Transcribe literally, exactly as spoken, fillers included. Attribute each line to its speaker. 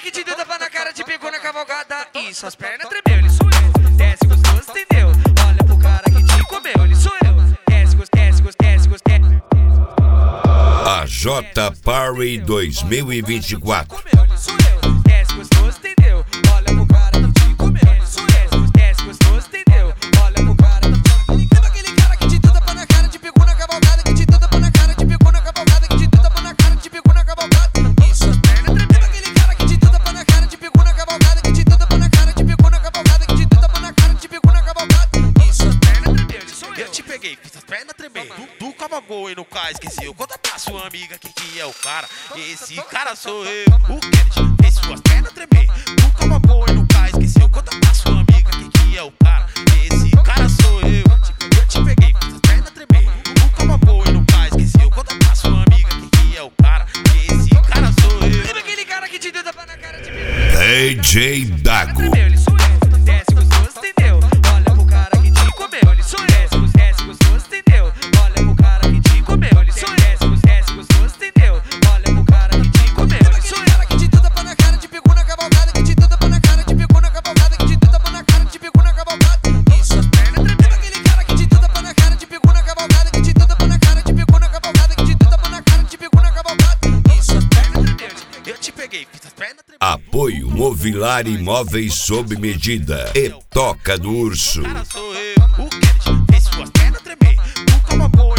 Speaker 1: que te deu tapa na cara, te pegou na cavalgada e suas pernas tremeu, ele sou eu. Desce gostoso, entendeu? Olha pro cara que te comeu, ele sou eu. Desce gostoso, desce gostoso, desce gostoso.
Speaker 2: A J Party dois mil e vinte e quatro.
Speaker 1: Ele sou eu. Desce gostoso, entendeu? Olha pro cara que te comeu, ele sou eu. Desce gostoso, entendeu? Olha pro cara que te comeu. Lembra aquele cara que te deu tapa na cara, te pegou na cavalgada, que te deu tapa na cara, te pegou na cavalgada, que te deu tapa na cara, te pegou na cavalgada e suas pernas tremeu. Lembra aquele cara que te deu tapa na cara, te pegou na cavalgada, que te deu tapa na cara, te pegou na cavalgada, que te deu tapa na cara, te pegou na cavalgada e suas pernas tremeu, ele sou eu.
Speaker 3: Eu te peguei, fiz as pernas tremer. Tu, tu cavalgou e no cais, esqueceu. Conta pra sua amiga que, que é o cara. Esse cara sou eu. O Kennedy fez suas pernas tremer. Tu cavalgou e no cais, esqueceu. Conta pra sua amiga que, que é o cara. Esse cara sou eu. Eu te peguei, fiz as pernas tremer. Tu cavalgou e no cais, esqueceu. Conta pra sua amiga que, que é o cara. Esse cara sou eu.
Speaker 1: Lembra aquele cara que te deu tapa na cara, te pegou
Speaker 2: D J Dago.
Speaker 1: ele sou eu. Desce gostoso, entendeu? Olha pro cara que te comeu, ele sou eu. Desce gostoso, entendeu? Olha pro cara que te comeu, ele sou eu. Desce gostoso, entendeu? Olha pro cara que te comeu, ele sou eu. Cara que te deu tapa na cara, te pegou na cavalgada, que te deu tapa na cara, te pegou na cavalgada, que te deu tapa na cara, te pegou na cavalgada e suas pernas tremeu. Aquele cara que te deu tapa na cara, te pegou na cavalgada, que te deu tapa na cara, te pegou na cavalgada, que te deu tapa na cara, te pegou na cavalgada e suas pernas tremeu.
Speaker 3: Eu te peguei, fiz as pernas tremer.
Speaker 2: Apoio Movilar Imóveis sob medida e Toca do Urso.
Speaker 3: Cara sou eu. O Kennedy fez suas pernas tremer. Tu cavalgou